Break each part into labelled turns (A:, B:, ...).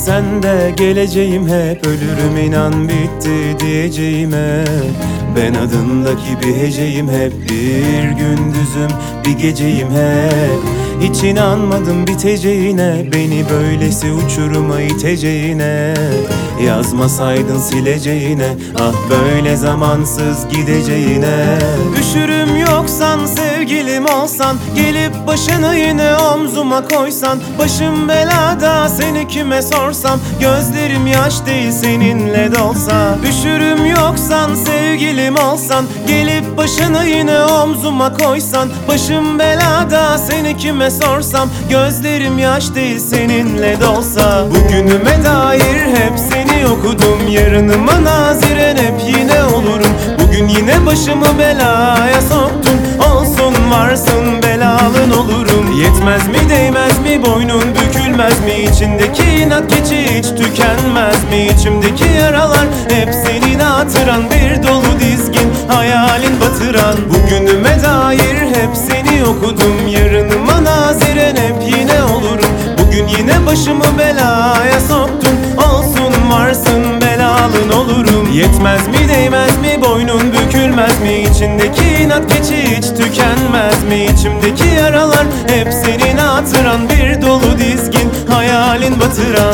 A: Gitsen de geleceğim hep, ölürüm inan bitti diyeceğime. Ben adındaki bir heceyim hep, bir gündüzüm bir geceyim hep. Hiç inanmadım biteceğine, beni böylesi uçuruma iteceğine. Yazmasaydın sileceğine, ah böyle zamansız gideceğine. Üşürüm yoksan, sevgilim olsan, gelip başını yine omzuma koysan. Başım belada, seni kime sorsam, gözlerim yaş değil seninle dolsa. Üşürüm yoksan, sevgilim olsan, gelip başını yine omzuma koysan. Başım belada, seni kime sorsam, gözlerim yaş değil seninle dolsa. Bugünüme dair hep seni okudum, yarınıma naziren hep yine olurum. Bugün yine başımı belaya soktun, olsun varsın belalın olurum. Yetmez mi değmez mi, boynun bükülmez mi, içindeki inat keçi hiç tükenmez mi? İçimdeki yaralar hep senin hatıran, bir dolu dizgin hayalin batıran. Bugünüme dair hep seni okudum, yarınıma naziren hep yine olurum. Bugün yine başımı belaya soktun, olsun varsın belalın olurum. Yetmez mi değmez mi, boynun bükülmez mi, içindeki inat keçi hiç tükenmez mi? İçimdeki yaralar hep senin hatıran, bir dolu dizgin hayalin batıran.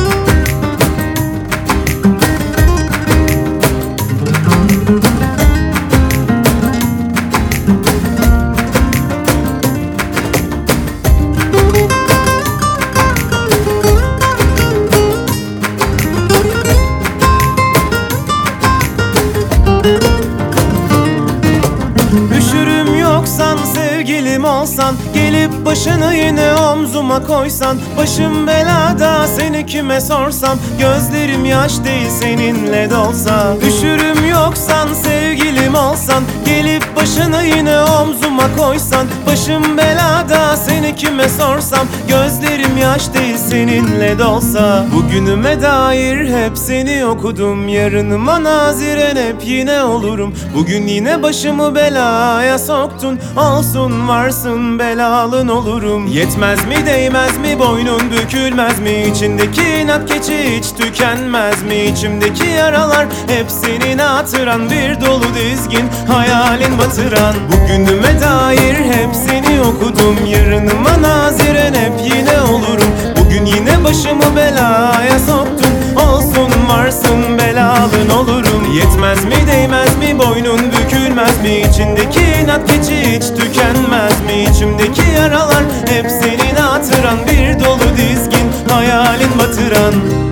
A: Üşürüm yoksan, sevgilim olsan, gelip başını yine omzuma koysan. Başım belada, seni kime sorsam, gözlerim yaş değil seninle dolsa. Üşürüm yoksan, sevgilim olsan, gelip başını yine omzuma koysan. Başım belada, seni kime sorsam, gözlerim yaş değil seninle dolsa. Bugünüme dair hep seni okudum, yarınıma naziren hep yine olurum. Bugün yine başımı belaya soktun, olsun varsın belalın olurum. Yetmez mi değmez mi, boynun bükülmez mi, içindeki inat keçi hiç tükenmez mi? İçimdeki yaralar hep senin hatıran, bir dolu dizgin hayalin batıran. Bugünüme dair hep seni okudum, yarınıma naziren hep yine olurum. Bugün yine başımı belaya soktun, olsun varsın belalın olurum. Yetmez mi değmez mi, boynun bükülmez mi, içindeki inat keçi hiç tükenmez mi? İçimdeki yaralar hep senin hatıran, bir dolu dizgin hayalin batıran.